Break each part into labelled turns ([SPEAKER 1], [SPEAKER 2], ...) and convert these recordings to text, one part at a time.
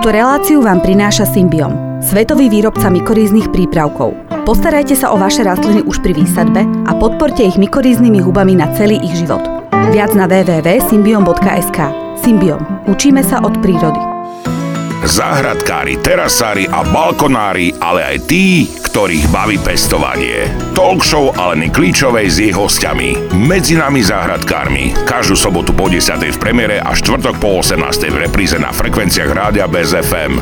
[SPEAKER 1] Túto reláciu vám prináša Symbiom, svetový výrobca mykoríznych prípravkov. Postarajte sa o vaše rastliny už pri výsadbe a podporte ich mykoríznymi hubami na celý ich život. Viac na www.symbiom.sk. Symbiom. Učíme sa od prírody.
[SPEAKER 2] Záhradkári, terasári a balkonári, ale aj tí, ktorých baví pestovanie. Talk show Aleny Klíčovej s jej hostiami. Medzi nami záhradkármi. Každú sobotu po 10:00 v premiére a štvrtok po 18:00 v repríze na frekvenciách Rádia BZ-FM.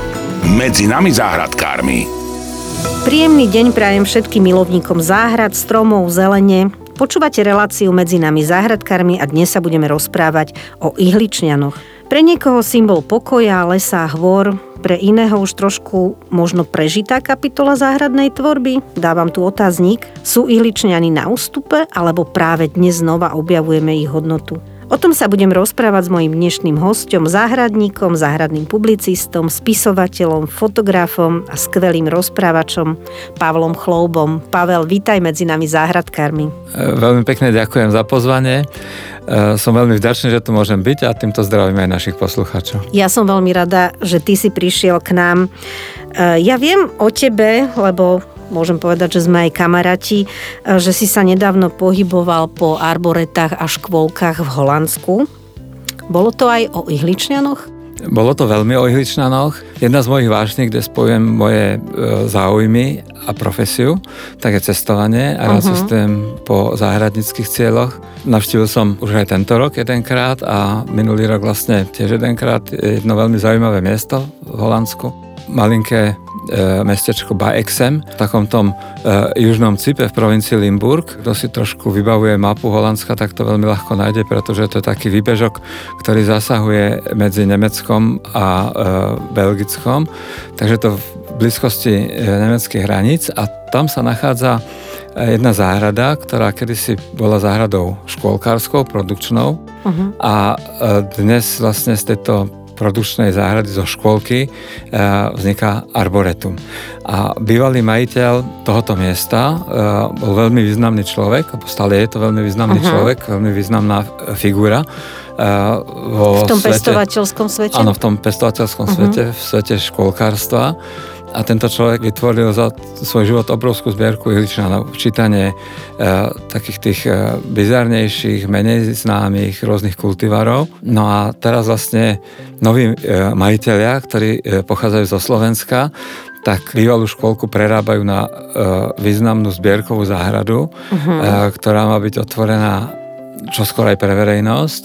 [SPEAKER 2] Medzi nami záhradkármi.
[SPEAKER 3] Príjemný deň prajem všetkým milovníkom záhrad, stromov, zelene. Počúvate reláciu Medzi nami záhradkármi a dnes sa budeme rozprávať o ihličňanoch. Pre niekoho symbol pokoja, lesa, hôr, pre iného už trošku možno prežitá kapitola záhradnej tvorby. Dávam tu otáznik. Sú ihličňany na ústupe, alebo práve dnes znova objavujeme ich hodnotu? O tom sa budem rozprávať s mojím dnešným hosťom, záhradníkom, záhradným publicistom, spisovateľom, fotografom a skvelým rozprávačom Pavlom Chloubom. Pavel, vítaj medzi nami záhradkármi.
[SPEAKER 4] Veľmi pekne ďakujem za pozvanie. Som veľmi vďačný, že tu môžem byť a týmto zdravím aj našich poslucháčov.
[SPEAKER 3] Ja som veľmi rada, že ty si prišiel k nám. Ja viem o tebe, lebo môžem povedať, že sme aj kamaráti, že si sa nedávno pohyboval po arboretách a škôlkach v Holandsku. Bolo to aj o ihličňanoch?
[SPEAKER 4] Bolo to veľmi o ihličňanoch. Jedna z mojich vášní, kde spojujem moje záujmy a profesiu, tak je cestovanie a ja cestujem po záhradníckych cieľoch. Navštívil som už aj tento rok jedenkrát a minulý rok vlastne tiež jedenkrát jedno veľmi zaujímavé miesto v Holandsku. Malinké mestečko Baexem v takom tom južnom cipe v provincii Limburg. Kto si trošku vybavuje mapu Holandska, tak to veľmi ľahko nájde, pretože to je taký výbežok, ktorý zasahuje medzi Nemeckom a Belgickom. Takže to v blízkosti nemeckých hraníc a tam sa nachádza jedna záhrada, ktorá kedysi bola záhradou škôlkárskou, produkčnou a dnes vlastne z tejto produkčnej záhrady zo škôlky vzniká arboretum. A bývalý majiteľ tohoto miesta bol veľmi významný človek, stále je to veľmi významný človek, veľmi významná figura
[SPEAKER 3] v tom pestovateľskom svete?
[SPEAKER 4] Áno, v tom pestovateľskom svete, v svete škôlkárstva. A tento človek vytvoril za svoj život obrovskú zbierku ihličňanov. Čítanie takých tých bizarnejších, menej známych rôznych kultivarov. No a teraz vlastne noví majitelia, ktorí pochádzajú zo Slovenska, tak bývalú škôlku prerábajú na významnú zbierkovú záhradu, ktorá má byť otvorená čoskoro aj pre verejnosť.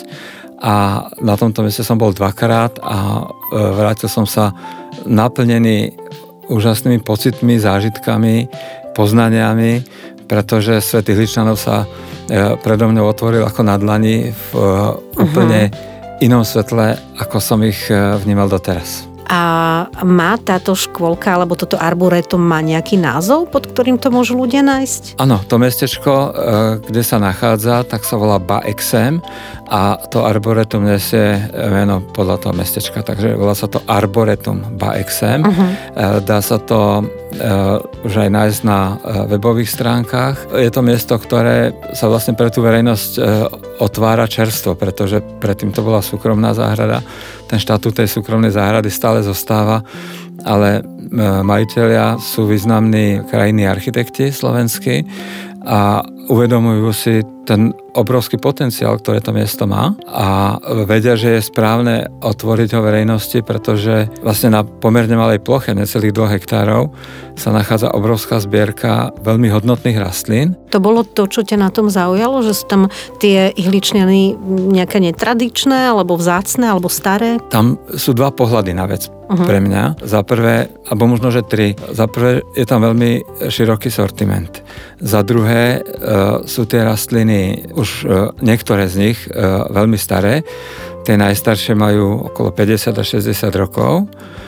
[SPEAKER 4] A na tomto mieste som bol dvakrát a vrátil som sa naplnený úžasnými pocitmi, zážitkami, poznaniami, pretože svet ihličňanov sa predo mňou otvoril ako na dlani v úplne inom svetle, ako som ich vnímal doteraz.
[SPEAKER 3] A má táto škôlka, alebo toto arboretum má nejaký názov, pod ktorým to môžu ľudia nájsť?
[SPEAKER 4] Áno, to mestečko, kde sa nachádza, tak sa volá Baexem a to arboretum nesie meno podľa toho mestečka, takže volá sa to Arboretum Baexem. Dá sa to už aj nájsť na webových stránkach. Je to miesto, ktoré sa vlastne pre tú verejnosť otvára čerstvo, pretože predtým to bola súkromná záhrada. Ten štatút tej súkromnej záhrady stále zostáva, ale majitelia sú významní krajinní architekti slovenskí a uvedomujú si ten obrovský potenciál, ktoré to miesto má a vedia, že je správne otvoriť ho verejnosti, pretože vlastne na pomerne malej ploche, necelých 2 hektárov, sa nachádza obrovská zbierka veľmi hodnotných rastlín.
[SPEAKER 3] To bolo to, čo ťa na tom zaujalo, že sú tam tie ihličňany nejaké netradičné, alebo vzácne, alebo staré?
[SPEAKER 4] Tam sú 2 pohľady na vec pre mňa. Za prvé, alebo možno, že 3. Za prvé je tam veľmi široký sortiment. Za druhé sú tie rastliny, už niektoré z nich veľmi staré. Tie najstaršie majú okolo 50 až 60 rokov.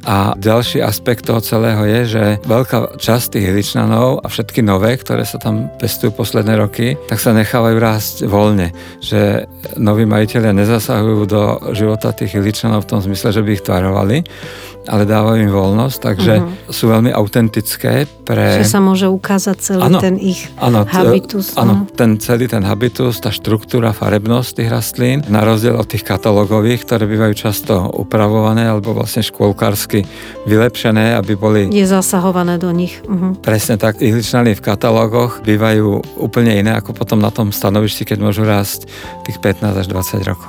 [SPEAKER 4] A ďalší aspekt toho celého je, že veľká časť tých ihličnanov a všetky nové, ktoré sa tam pestujú posledné roky, tak sa nechávajú rásť voľne. Že noví majitelia nezasahujú do života tých ihličnanov v tom zmysle, že by ich tvarovali, ale dávajú im voľnosť, takže sú veľmi autentické pre...
[SPEAKER 3] Že sa môže ukázať celý ten ich habitus.
[SPEAKER 4] Áno, celý ten habitus, tá štruktúra, farebnosť tých rastlín, na rozdiel od tých katalógových, ktoré bývajú často upravované alebo vlastne škôlkarsky vylepšené, aby boli...
[SPEAKER 3] Je zasahované do nich.
[SPEAKER 4] Presne tak, ihličnany v katalógoch bývajú úplne iné ako potom na tom stanovišti, keď môžu rásť tých 15 až 20 rokov.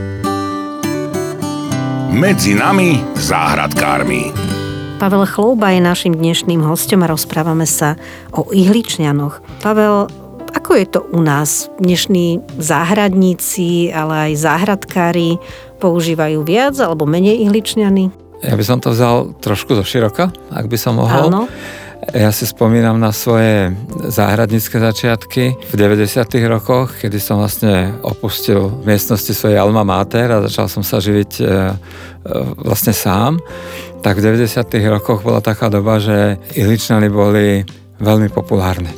[SPEAKER 2] Medzi nami záhradkármi.
[SPEAKER 3] Pavel Chlouba je našim dnešným hosťom a rozprávame sa o ihličňanoch. Pavel, ako je to u nás? Dnešní záhradníci, ale aj záhradkári používajú viac alebo menej ihličňany?
[SPEAKER 4] Ja by som to vzal trošku zoširoka, ak by som mohol.
[SPEAKER 3] Áno.
[SPEAKER 4] Ja si spomínam na svoje záhradnícke začiatky v 90. rokoch, kedy som vlastne opustil v miestnosti svojej alma mater a začal som sa živiť vlastne sám. Tak v 90. rokoch bola taká doba, že ihličnany boli veľmi populárne.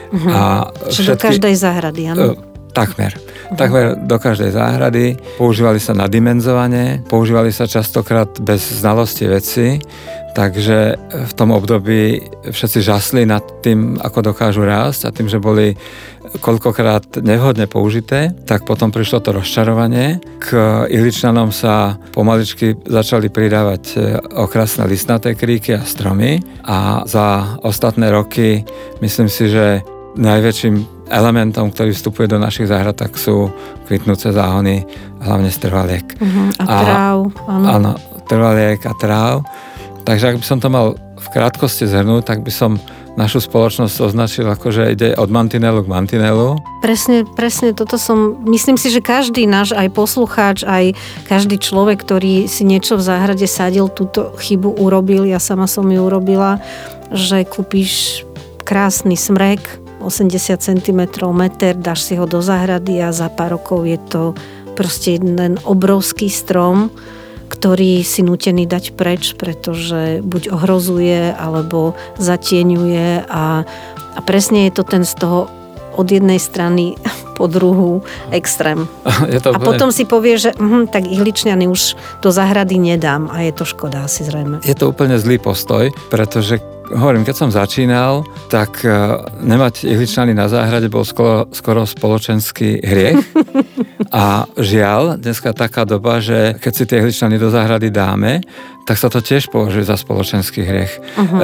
[SPEAKER 4] A
[SPEAKER 3] do každej záhrady, áno?
[SPEAKER 4] Takmer do každej záhrady. Používali sa nadimenzovane, používali sa častokrát bez znalosti veci, takže v tom období všetci žasli nad tým, ako dokážu rásť a tým, že boli koľkokrát nevhodne použité, tak potom prišlo to rozčarovanie. K ihličnanom sa pomaličky začali pridávať okrasné listnaté kríky a stromy a za ostatné roky myslím si, že najväčším elementom, ktorý vstupuje do našich záhrad, tak sú kvitnúce záhony, hlavne z trvaliek.
[SPEAKER 3] A tráv.
[SPEAKER 4] Áno, trvaliek a tráv. Takže ak by som to mal v krátkosti zhrnúť, tak by som našu spoločnosť označil ako, že ide od mantinelu k mantinelu.
[SPEAKER 3] Presne toto myslím si, že každý náš aj poslucháč, aj každý človek, ktorý si niečo v záhrade sadil, túto chybu urobil, ja sama som ju urobila, že kúpiš krásny smrek, 80 cm, meter, dáš si ho do záhrady a za pár rokov je to proste jeden obrovský strom, ktorý si nútený dať preč, pretože buď ohrozuje, alebo zatieňuje a presne je to ten z toho od jednej strany po druhú extrém. A potom si povie, že tak ihličňany už do záhrady nedám a je to škoda asi zrejme.
[SPEAKER 4] Je to úplne zlý postoj, pretože hovorím, keď som začínal, tak nemať ihličnany na záhrade bol skoro spoločenský hriech. A žiaľ, dneska taká doba, že keď si tie ihličnany do záhrady dáme, tak sa to tiež považuje za spoločenský hriech.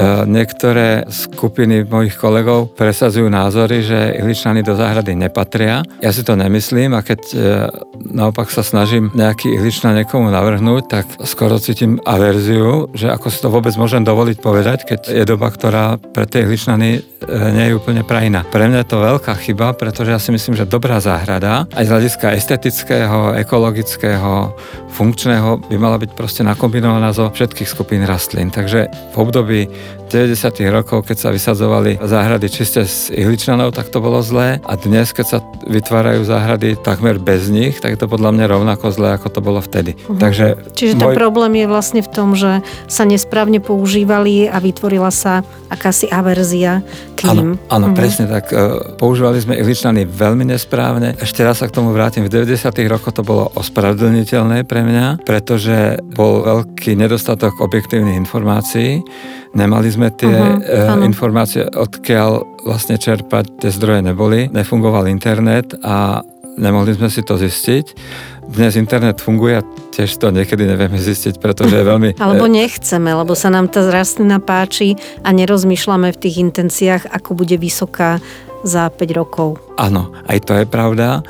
[SPEAKER 4] Niektoré skupiny mojich kolegov presadzujú názory, že ihličnany do záhrady nepatria. Ja si to nemyslím a keď naopak sa snažím nejaký ihličnan niekomu navrhnúť, tak skoro cítim averziu, že ako si to vôbec môžem dovoliť povedať, keď je doba, ktorá pre tie ihličnany nie je úplne prajná. Pre mňa je to veľká chyba, pretože ja si myslím, že dobrá záhrada aj z hľadiska estetického, ekologického, funkčného by mala byť proste nakombinovaná zo všetkých skupín rastlín. Takže v období 90. rokov, keď sa vysadzovali záhrady čiste z ihličnanov, tak to bolo zlé. A dnes, keď sa vytvárajú záhrady takmer bez nich, tak je to podľa mňa rovnako zlé, ako to bolo vtedy.
[SPEAKER 3] Čiže ten problém je vlastne v tom, že sa nesprávne používali a vytvorila sa akási averzia k ním.
[SPEAKER 4] Áno, presne tak. Používali sme ihličnany veľmi nesprávne. Ešte raz sa k tomu vrátim. V 90. rokoch to bolo ospravedlniteľné pre mňa, pretože bol veľký nedostatok objektívnych informácií. Nemali sme tie informácie, odkiaľ vlastne čerpať, tie zdroje neboli. Nefungoval internet a nemohli sme si to zistiť. Dnes internet funguje a tiež to niekedy nevieme zistiť, pretože je veľmi...
[SPEAKER 3] Alebo nechceme, lebo sa nám tá rastlina páči a nerozmýšľame v tých intenciách, ako bude vysoká za 5 rokov.
[SPEAKER 4] Áno, aj to je pravda,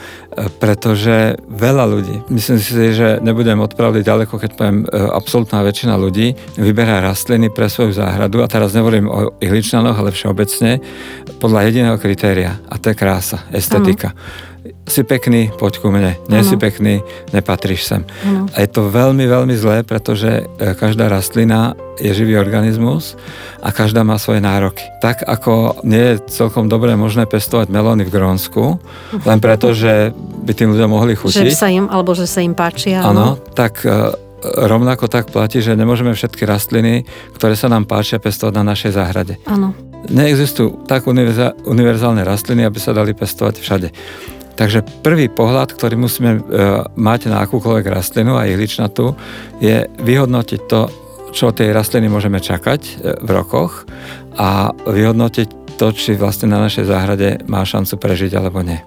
[SPEAKER 4] pretože veľa ľudí, myslím si, že nebudem od pravdy ďaleko, keď poviem absolútna väčšina ľudí, vyberá rastliny pre svoju záhradu a teraz nehovorím o ihličnanoch, ale všeobecne, podľa jediného kritéria a to je krása, estetika. Si pekný, poď ku mne. Nie si pekný, nepatríš sem. A je to veľmi, veľmi zlé, pretože každá rastlina je živý organizmus a každá má svoje nároky. Tak ako nie je celkom dobre možné pestovať melóny v Grónsku, len preto, že by tým ľuďom mohli chutiť.
[SPEAKER 3] Že sa im páčia.
[SPEAKER 4] Áno, tak rovnako tak platí, že nemôžeme všetky rastliny, ktoré sa nám páčia, pestovať na našej záhrade.
[SPEAKER 3] Áno.
[SPEAKER 4] Neexistujú tak univerzálne rastliny, aby sa dali pestovať všade. Takže prvý pohľad, ktorý musíme mať na akúkoľvek rastlinu a ihličnatú, je vyhodnotiť to, čo od tej rastliny môžeme čakať v rokoch a vyhodnotiť to, či vlastne na našej záhrade má šancu prežiť alebo nie.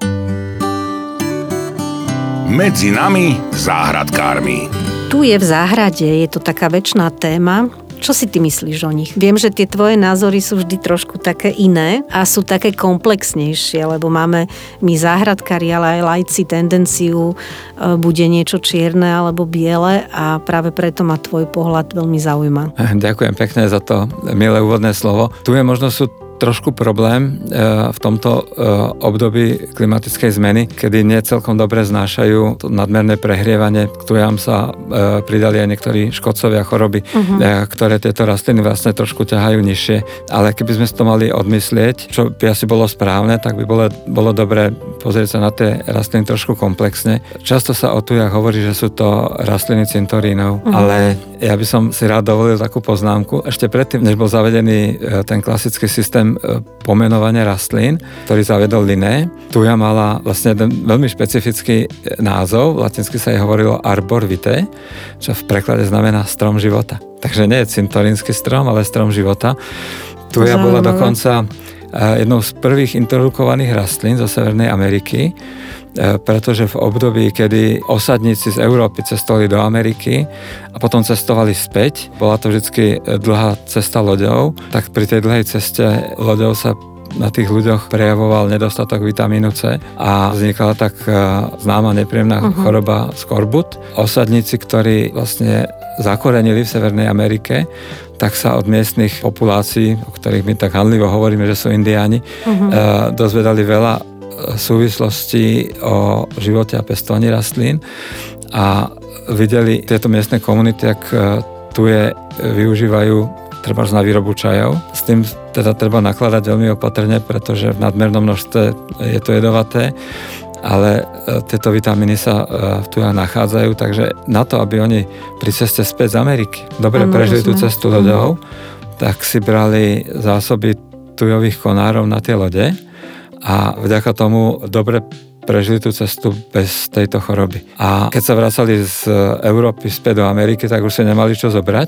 [SPEAKER 2] Medzi nami záhradkármi.
[SPEAKER 3] Tu je v záhrade, je to taká večná téma. Čo si ty myslíš o nich? Viem, že tie tvoje názory sú vždy trošku také iné a sú také komplexnejšie, lebo máme my záhradkári, ale aj laici tendenciu bude niečo čierne alebo biele a práve preto ma tvoj pohľad veľmi zaujíma.
[SPEAKER 4] Ďakujem pekne za to milé úvodné slovo. Tu je možno sú trošku problém v tomto období klimatickej zmeny, kedy nie celkom dobre znášajú to nadmerné prehrievanie, ktorým sa pridali aj niektorí škodcovia choroby, ktoré tieto rastliny vlastne trošku ťahajú nižšie. Ale keby sme to mali odmyslieť, čo by asi bolo správne, tak by bolo dobre pozrieť sa na tie rastliny trošku komplexne. Často sa o tujach hovorí, že sú to rastliny cintorínov, ale ja by som si rád dovolil takú poznámku. Ešte predtým, než bol zavedený ten klasický systém pomenovania rastlín, ktorý zavedol Linné, tuja mala vlastne jeden veľmi špecifický názov. Latinsky sa jej hovorilo arbor vitae, čo v preklade znamená strom života. Takže nie je cintorínsky strom, ale strom života. Tuja bola dokonca jednou z prvých introdukovaných rastlín zo Severnej Ameriky, pretože v období, kedy osadníci z Európy cestovali do Ameriky a potom cestovali späť, bola to vždy dlhá cesta loďou, tak pri tej dlhej ceste loďou sa na tých ľuďoch prejavoval nedostatok vitamínu C a vznikala tak známa nepríjemná choroba skorbut. Osadníci, ktorí vlastne zakorenili v Severnej Amerike, tak sa od miestnych populácií, o ktorých my tak handlivo hovoríme, že sú indiáni, dozvedali veľa súvislostí o živote a pestovaní rastlín a videli tieto miestne komunity, ak tuje využívajú trebárs na výrobu čajov. S tým teda treba nakladať veľmi opatrne, pretože v nadmernom množstve je to jedovaté, ale tieto vitamíny sa v tujách nachádzajú, takže na to, aby oni pri ceste späť z Ameriky dobre prežili tú cestu loďou, tak si brali zásoby tujových konárov na tie lode a vďaka tomu dobre prežili tú cestu bez tejto choroby. A keď sa vracali z Európy späť do Ameriky, tak už si nemali čo zobrať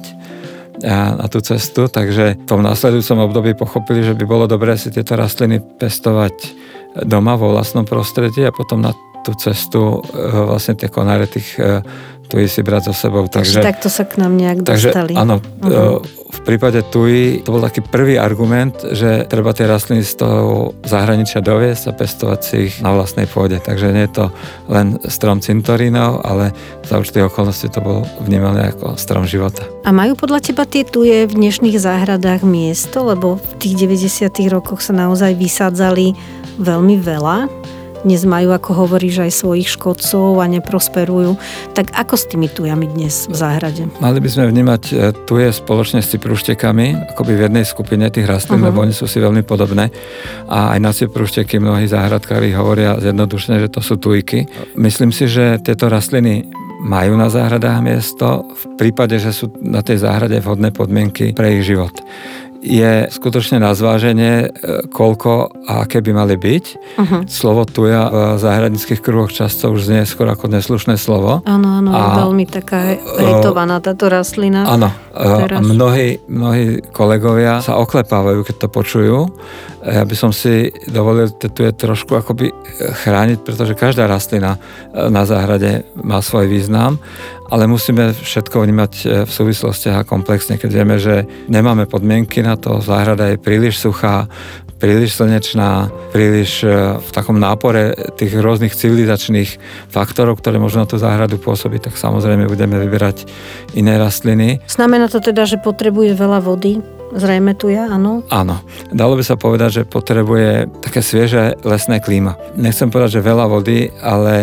[SPEAKER 4] na tú cestu, takže v tom následujúcom období pochopili, že by bolo dobré si tieto rastliny pestovať doma vo vlastnom prostredí a potom na tú cestu vlastne tie konáre tých tují si brať so sebou.
[SPEAKER 3] Takže takto sa k nám nejak dostali.
[SPEAKER 4] Áno, v prípade tují to bol taký prvý argument, že treba tie rastliny z toho zahraničia doviesť a pestovať si ich na vlastnej pôde. Takže nie je to len strom cintorínov, ale za určitých okolností to bolo vnímané ako strom života.
[SPEAKER 3] A majú podľa teba tie tuje v dnešných záhradách miesto? Lebo v tých 90. rokoch sa naozaj vysádzali veľmi veľa. Dnes majú, ako hovoríš, aj svojich škodcov a neprosperujú. Tak ako s tými tujami dnes v záhrade?
[SPEAKER 4] Mali by sme vnímať tuje spoločne s cipruštekami, akoby v jednej skupine tých rastlín, lebo oni sú si veľmi podobné. A aj na ciprušteky mnohí záhradkári hovoria zjednodušene, že to sú tujky. Myslím si, že tieto rastliny majú na záhradách miesto v prípade, že sú na tej záhrade vhodné podmienky pre ich život. Je skutočne na zváženie, koľko a aké by mali byť. Slovo tuja v záhradníckych kruhoch často už znie skoro ako neslušné slovo.
[SPEAKER 3] Áno, je veľmi taká hejtovaná táto rastlina.
[SPEAKER 4] Áno, a mnohí kolegovia sa oklepávajú, keď to počujú. Ja by som si dovolil tuje trošku akoby chrániť, pretože každá rastlina na záhrade má svoj význam, ale musíme všetko vnímať v súvislostiach a komplexne, keď vieme, že nemáme podmienky na to, záhrada je príliš suchá, príliš slnečná, príliš v takom nápore tých rôznych civilizačných faktorov, ktoré môžu na tú záhradu pôsobiť, tak samozrejme budeme vyberať iné rastliny.
[SPEAKER 3] Znamená to teda, že potrebuje veľa vody? Zrejme tuja, áno?
[SPEAKER 4] Áno. Dalo by sa povedať, že potrebuje také svieže lesné klíma. Nechcem povedať, že veľa vody, ale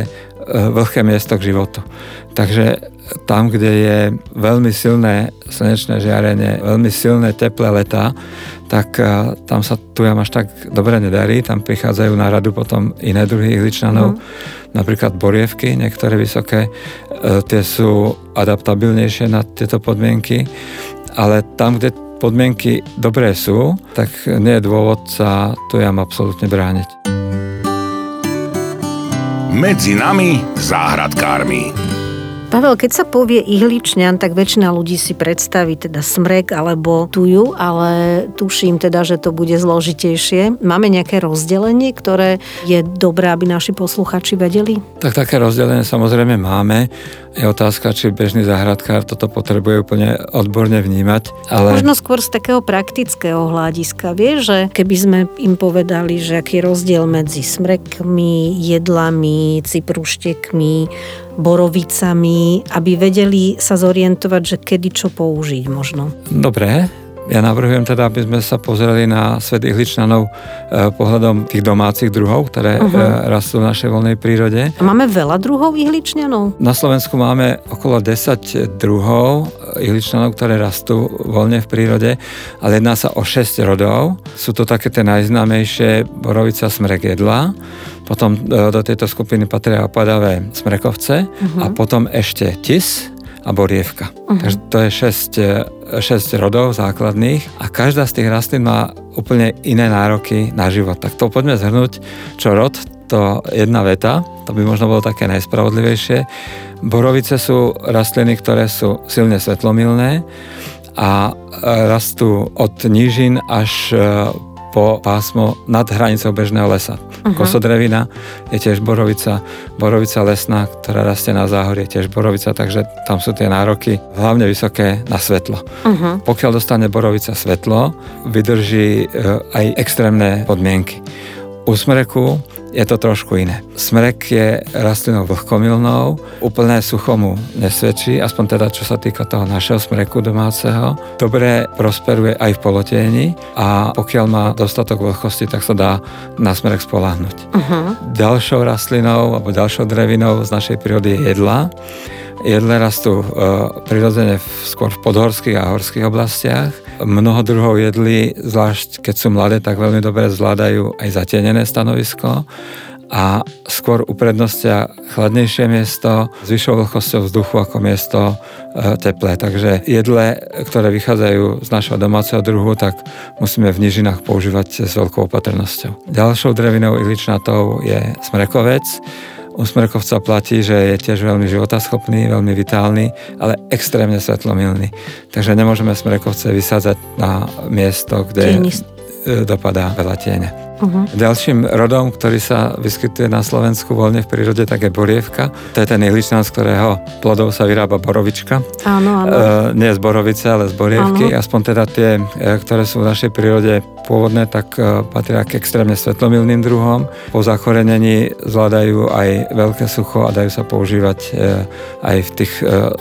[SPEAKER 4] vlhké miesto k životu. Takže tam, kde je veľmi silné slnečné žiarenie, veľmi silné teplé letá, tak tam sa tujam až tak dobre nedarí. Tam prichádzajú na radu potom iné druhy ihličnanov, napríklad borievky, niektoré vysoké, tie sú adaptabilnejšie na tieto podmienky, ale tam, kde podmienky dobré sú, tak nie je dôvod sa tujam absolútne brániť.
[SPEAKER 2] Medzi nami záhradkármi.
[SPEAKER 3] Pavel, keď sa povie ihličňan, tak väčšina ľudí si predstaví teda smrek alebo tuju, ale tuším teda, že to bude zložitejšie. Máme nejaké rozdelenie, ktoré je dobré, aby naši posluchači vedeli?
[SPEAKER 4] Tak také rozdelenie samozrejme máme. Je otázka, či bežný záhradkár toto potrebuje úplne odborne vnímať. Ale...
[SPEAKER 3] Možno skôr z takého praktického hľadiska. Vieš, že keby sme im povedali, že aký je rozdiel medzi smrekmi, jedlami, cipruštekmi, borovicami, aby vedeli sa zorientovať, že kedy čo použiť možno.
[SPEAKER 4] Dobre. Ja navrhujem teda, aby sme sa pozreli na svet ihličnanov pohľadom tých domácich druhov, ktoré rastú v našej voľnej prírode.
[SPEAKER 3] Máme veľa druhov ihličnanov?
[SPEAKER 4] Na Slovensku máme okolo 10 druhov ihličnanov, ktoré rastú voľne v prírode, ale jedná sa o 6 rodov. Sú to také tie najznámejšie borovica, smrek, jedla. Potom do tejto skupiny patria opadavé smrekovce a potom ešte tis a borievka. Takže to je 6 rodov základných a každá z tých rastlín má úplne iné nároky na život. Tak to poďme zhrnúť, čo rod, to jedna veta, to by možno bolo také najspravodlivejšie. Borovice sú rastliny, ktoré sú silne svetlomilné a rastú od nížin až po pásmo nad hranicou bežného lesa. Kosodrevina je tiež borovica lesná, ktorá rastie na záhorie, tiež borovica, takže tam sú tie nároky hlavne vysoké na svetlo. Pokiaľ dostane borovica svetlo, vydrží aj extrémne podmienky. U smreku je to trošku iné. Smrek je rastlinou vlhkomilnou, úplné sucho mu nesvedčí, aspoň teda čo sa týka toho našeho smreku domáceho. Dobre prosperuje aj v polotieni a pokiaľ má dostatok vlhkosti, tak sa dá na smrek spoľahnúť. Ďalšou rastlinou alebo ďalšou drevinou z našej prírody je jedla. Jedle rastú prirodzene skôr v podhorských a horských oblastiach. Mnoho druhov jedlí, zvlášť keď sú mladé, tak veľmi dobre zvládajú aj zatienené stanovisko a skôr uprednostia chladnejšie miesto s vyššou vlhkosťou vzduchu ako miesto teplé. Takže jedle, ktoré vychádzajú z našho domáceho druhu, tak musíme v nížinách používať s veľkou opatrnosťou. Ďalšou drevinou ihličnatou je smrekovec. U smrekovca platí, že je tiež veľmi životaschopný, veľmi vitálny, ale extrémne svetlomilný. Takže nemôžeme smrekovce vysádzať na miesto, kde dopadá veľa tieňa. Ďalším rodom, ktorý sa vyskytuje na Slovensku voľne v prírode, tak je borievka. To je ten ihličnan, z ktorého plodov sa vyrába borovička.
[SPEAKER 3] Áno.
[SPEAKER 4] Nie z borovice, ale z borievky. Áno. Aspoň teda tie, ktoré sú v našej prírode pôvodné, tak patria k extrémne svetlomilným druhom. Po zakorenení zvládajú aj veľké sucho a dajú sa používať aj v tých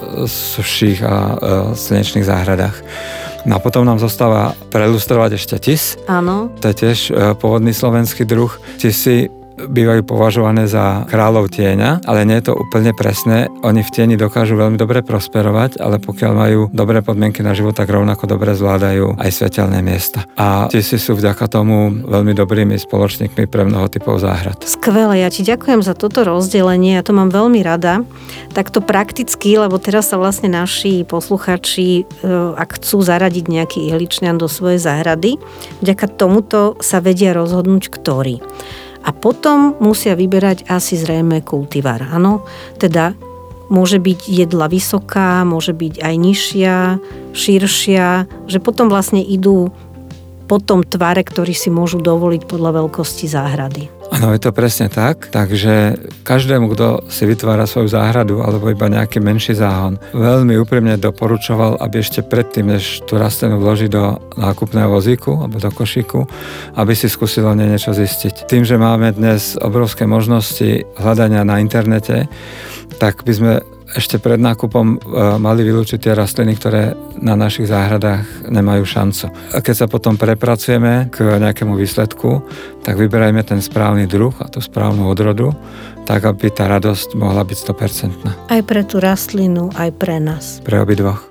[SPEAKER 4] suších a slnečných záhradách. No a potom nám zostáva prelustrovať ešte tis.
[SPEAKER 3] Áno.
[SPEAKER 4] To je tiež pôvodný slovenský druh. Tisy bývajú považované za kráľov tieňa, ale nie je to úplne presné. Oni v tieni dokážu veľmi dobre prosperovať, ale pokiaľ majú dobré podmienky na život, tak rovnako dobre zvládajú aj svetelné miesta. A tisy sú vďaka tomu veľmi dobrými spoločníkmi pre mnoho typov záhrad.
[SPEAKER 3] Skvelé, ja ti ďakujem za toto rozdelenie, ja to mám veľmi rada. Takto prakticky, lebo teraz sa vlastne naši posluchači, ak chcú zaradiť nejaký ihličňan do svojej záhrady, vďaka tomuto sa vedia rozhodnúť, ktorý. A potom musia vyberať asi zrejme kultivár, áno? Teda môže byť jedla vysoká, môže byť aj nižšia, širšia, že potom vlastne idú po tom tvare, ktorý si môžu dovoliť podľa veľkosti záhrady.
[SPEAKER 4] Áno, je to presne tak. Takže každému, kto si vytvára svoju záhradu alebo iba nejaký menší záhon, veľmi úprimne doporučoval, aby ešte predtým, než tú rastlinu vloží do nákupného vozíku alebo do košíku, aby si skúsilo niečo zistiť. Tým, že máme dnes obrovské možnosti hľadania na internete, tak by sme ešte pred nákupom mali vylúčiť tie rastliny, ktoré na našich záhradách nemajú šancu. A keď sa potom prepracujeme k nejakému výsledku, tak vyberajme ten správny druh a tú správnu odrodu, tak aby tá radosť mohla byť 100%.
[SPEAKER 3] Aj pre tú rastlinu, aj pre nás.
[SPEAKER 4] Pre obidvoch.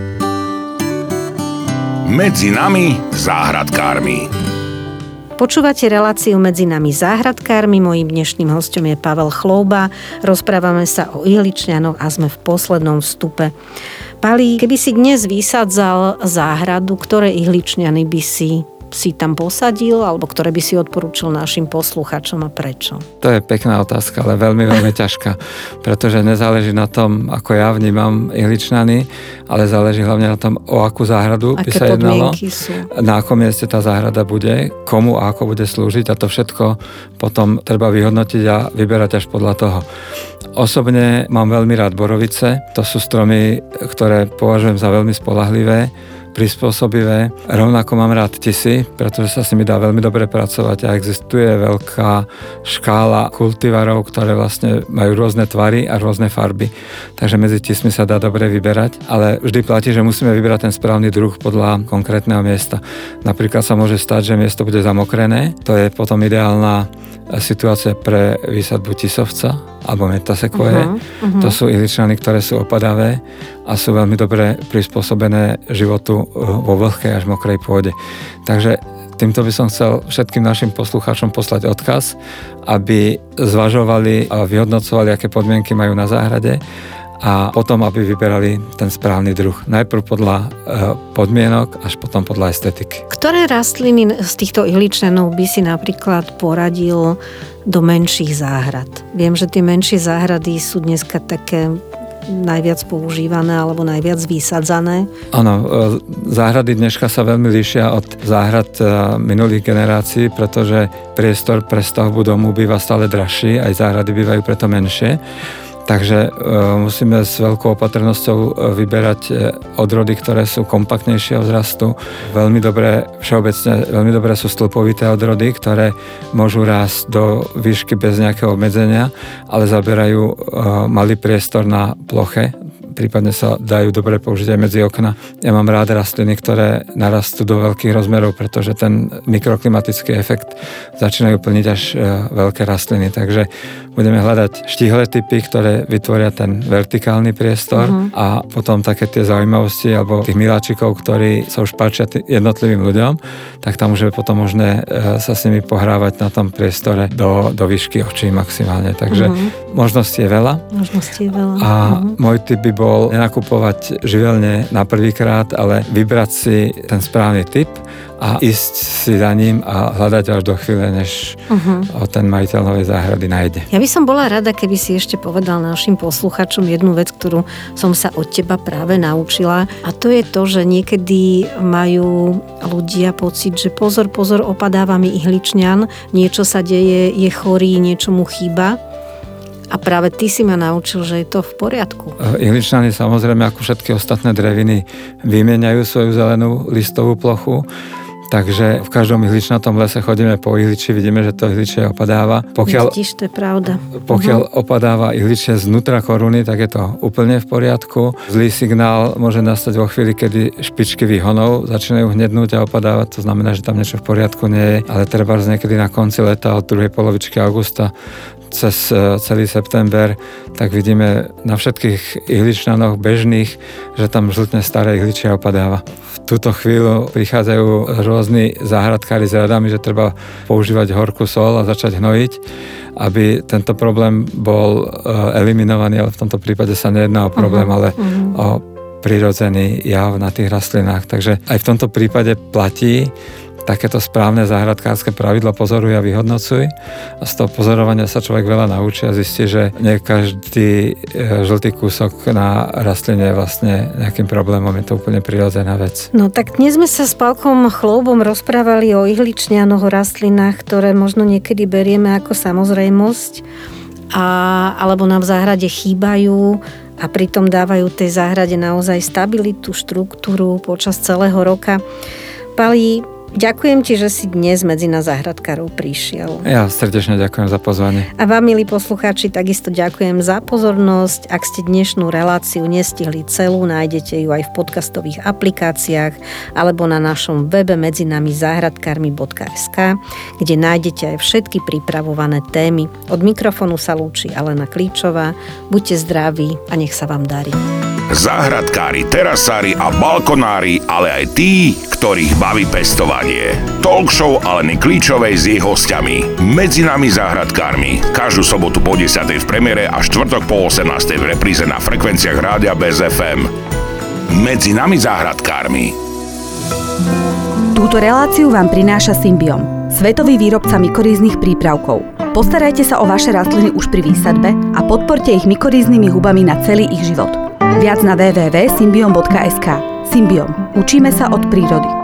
[SPEAKER 2] Medzi nami záhradkármi.
[SPEAKER 3] Počúvate reláciu Medzi nami záhradkármi. Mojím dnešným hosťom je Pavel Chlouba. Rozprávame sa o ihličňanoch a sme v poslednom vstupe. Pali, keby si dnes vysadzal záhradu, ktoré ihličňany by si tam posadil, alebo ktoré by si odporúčil našim posluchačom a prečo?
[SPEAKER 4] To je pekná otázka, ale veľmi, veľmi ťažká, pretože nezáleží na tom, ako ja vnímam ihličnany, ale záleží hlavne na tom, o akú záhradu by sa jednalo, na akom mieste tá záhrada bude, komu a ako bude slúžiť a to všetko potom treba vyhodnotiť a vyberať až podľa toho. Osobne mám veľmi rád borovice, to sú stromy, ktoré považujem za veľmi spoľahlivé, prispôsobivé. Rovnako mám rád tisy, pretože sa s nimi dá veľmi dobre pracovať a existuje veľká škála kultivarov, ktoré vlastne majú rôzne tvary a rôzne farby. Takže medzi tismi sa dá dobre vyberať, ale vždy platí, že musíme vyberať ten správny druh podľa konkrétneho miesta. Napríklad sa môže stať, že miesto bude zamokrené, to je potom ideálna situácia pre výsadbu tisovca alebo metasekvoje. To sú ihličnany, ktoré sú opadavé a sú veľmi dobre prispôsobené životu vo vlhkej až mokrej pôde. Takže týmto by som chcel všetkým našim poslucháčom poslať odkaz, aby zvažovali a vyhodnocovali, aké podmienky majú na záhrade a potom, aby vyberali ten správny druh. Najprv podľa podmienok, až potom podľa estetiky.
[SPEAKER 3] Ktoré rastliny z týchto ihličnanov by si napríklad poradil do menších záhrad? Viem, že tie menšie záhrady sú dneska také najviac používané alebo najviac vysadzané.
[SPEAKER 4] Áno, záhrady dneška sa veľmi líšia od záhrad minulých generácií, pretože priestor pre stavbu domu býva stále drahší, aj záhrady bývajú preto menšie. Takže musíme s veľkou opatrnosťou vyberať odrody, ktoré sú kompaktnejšie vzrastu. Veľmi dobré sú stĺpovité odrody, ktoré môžu rásť do výšky bez nejakého obmedzenia, ale zaberajú malý priestor na ploche, prípadne sa dajú dobre použiť aj medzi okna. Ja mám rád rastliny, ktoré narastú do veľkých rozmerov, pretože ten mikroklimatický efekt začínajú plniť až veľké rastliny. Takže budeme hľadať štihlé typy, ktoré vytvoria ten vertikálny priestor a potom také tie zaujímavosti alebo tých miláčikov, ktorí sa už páčia jednotlivým ľuďom, tak tam už je potom možné sa s nimi pohrávať na tom priestore do výšky očí maximálne. Takže možností je veľa. A môj typ by bol nenakupovať živelne na prvýkrát, ale vybrať si ten správny typ a ísť si za ním a hľadať až do chvíle, než ho ten majiteľ novej záhrady nájde.
[SPEAKER 3] Ja by som bola rada, keby si ešte povedal našim posluchačom jednu vec, ktorú som sa od teba práve naučila, a to je to, že niekedy majú ľudia pocit, že pozor, opadáva mi ihličňan, niečo sa deje, je chorý, niečo mu chýba. A práve ty si ma naučil, že je to v poriadku.
[SPEAKER 4] Ihličnany samozrejme, ako všetky ostatné dreviny, vymieňajú svoju zelenú listovú plochu, takže v každom ihličnatom lese chodíme po ihliči, vidíme, že to ihličie opadáva.
[SPEAKER 3] Vidíš, to je pravda.
[SPEAKER 4] Pokiaľ opadáva ihličie znútra koruny, tak je to úplne v poriadku. Zlý signál môže nastať vo chvíli, kedy špičky výhonov začínajú hnednúť a opadávať, to znamená, že tam niečo v poriadku nie je, ale treba niekedy na konci leta od druhej polovičky augusta cez celý september, tak vidíme na všetkých ihličnanoch bežných, že tam žltne staré ihličie opadáva. V túto chvíľu prichádzajú rôzni záhradkári s radami, že treba používať horkú soľ a začať hnojiť, aby tento problém bol eliminovaný, ale v tomto prípade sa nejedná o problém, ale o prirodzený jav na tých rastlinách. Takže aj v tomto prípade platí takéto správne záhradkárske pravidlo: pozoruj a vyhodnocuj. A z toho pozorovania sa človek veľa naučí a zistí, že nie každý žltý kúsok na rastline je vlastne nejakým problémom, je to úplne prirodzená vec.
[SPEAKER 3] No tak dnes sme sa s Pálkom Chloubom rozprávali o ihličňanoch, o rastlinách, ktoré možno niekedy berieme ako samozrejmosť, alebo nám v záhrade chýbajú a pritom dávajú tej záhrade naozaj stabilitu, štruktúru počas celého roka. Pali, Ďakujem ti, že si dnes medzi nás záhradkárov prišiel.
[SPEAKER 4] Ja srdečne ďakujem za pozvanie.
[SPEAKER 3] A vám, milí poslucháči, takisto ďakujem za pozornosť. Ak ste dnešnú reláciu nestihli celú, nájdete ju aj v podcastových aplikáciách alebo na našom webe medzinamizáhradkarmi.sk, kde nájdete aj všetky pripravované témy. Od mikrofónu sa lúči Alena Klíčová. Buďte zdraví a nech sa vám darí.
[SPEAKER 2] Záhradkári, terasári a balkonári, ale aj tí, ktorých baví pestovanie. Talk show Aleny Klíčovej s jej hostiami. Medzi nami záhradkármi. Každú sobotu po 10. v premiére a štvrtok po 18. v repríze na frekvenciách Rádia BZ-FM. Medzi nami záhradkármi.
[SPEAKER 1] Túto reláciu vám prináša Symbiom, svetový výrobca mykoríznych prípravkov. Postarajte sa o vaše rastliny už pri výsadbe a podporte ich mykoríznymi hubami na celý ich život. Viac na www.symbiom.sk. Symbiom. Učíme sa od prírody.